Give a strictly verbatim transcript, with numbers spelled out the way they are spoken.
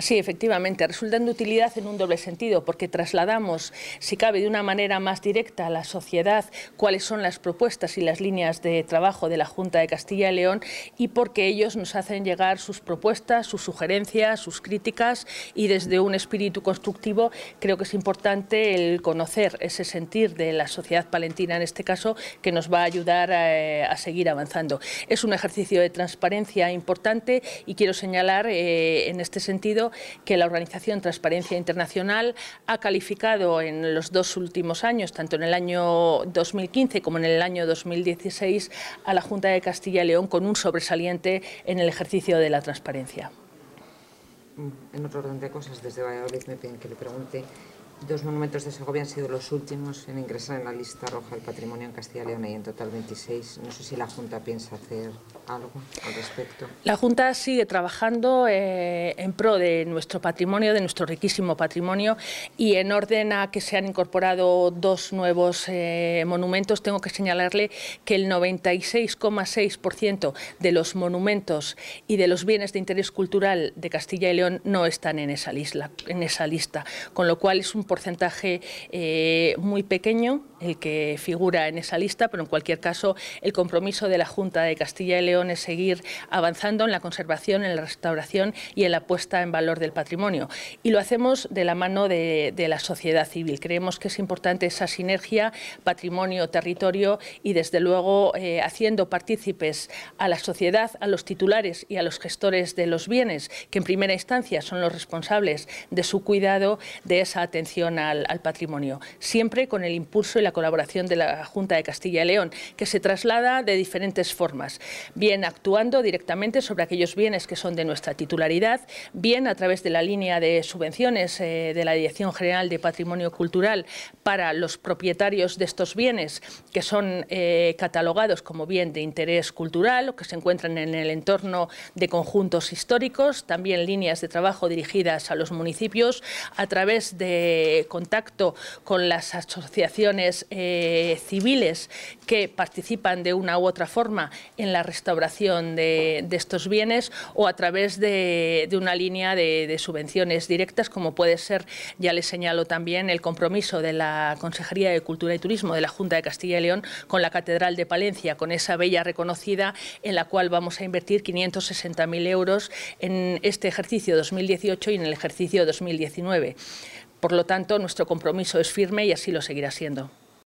Sí, efectivamente, resultan de utilidad en un doble sentido, porque trasladamos, si cabe de una manera más directa a la sociedad, cuáles son las propuestas y las líneas de trabajo de la Junta de Castilla y León, y porque ellos nos hacen llegar sus propuestas, sus sugerencias, sus críticas, y desde un espíritu constructivo creo que es importante el conocer ese sentir de la sociedad palentina, en este caso, que nos va a ayudar a, a seguir avanzando. Es un ejercicio de transparencia importante y quiero señalar eh, en este sentido que la organización Transparencia Internacional ha calificado en los dos últimos años, tanto en el año dos mil quince como en el año dos mil dieciséis, a la Junta de Castilla y León con un sobresaliente en el ejercicio de la transparencia. En otro orden de cosas, desde Valladolid me piden que le pregunte. Dos monumentos de Segovia han sido los últimos en ingresar en la lista roja del patrimonio en Castilla y León, y en total veintiséis. No sé si la Junta piensa hacer algo al respecto. La Junta sigue trabajando eh, en pro de nuestro patrimonio, de nuestro riquísimo patrimonio, y en orden a que se han incorporado dos nuevos eh, monumentos, tengo que señalarle que el noventa y seis coma seis por ciento de los monumentos y de los bienes de interés cultural de Castilla y León no están en esa lista, en esa lista con lo cual es un porcentaje eh, muy pequeño el que figura en esa lista, pero en cualquier caso el compromiso de la Junta de Castilla y León es seguir avanzando en la conservación, en la restauración y en la puesta en valor del patrimonio. Y lo hacemos de la mano de, de la sociedad civil. Creemos que es importante esa sinergia patrimonio-territorio y desde luego eh, haciendo partícipes a la sociedad, a los titulares y a los gestores de los bienes, que en primera instancia son los responsables de su cuidado, de esa atención Al, al patrimonio, siempre con el impulso y la colaboración de la Junta de Castilla y León, que se traslada de diferentes formas, bien actuando directamente sobre aquellos bienes que son de nuestra titularidad, bien a través de la línea de subvenciones eh, de la Dirección General de Patrimonio Cultural para los propietarios de estos bienes que son eh, catalogados como bien de interés cultural o que se encuentran en el entorno de conjuntos históricos, también líneas de trabajo dirigidas a los municipios a través de contacto con las asociaciones eh, civiles que participan de una u otra forma en la restauración de, de estos bienes, o a través de, de una línea de, de subvenciones directas, como puede ser, ya les señalo también, el compromiso de la Consejería de Cultura y Turismo de la Junta de Castilla y León con la Catedral de Palencia, con esa bella reconocida en la cual vamos a invertir quinientos sesenta mil euros en este ejercicio dos mil dieciocho y en el ejercicio dos mil diecinueve. Por lo tanto, nuestro compromiso es firme y así lo seguirá siendo.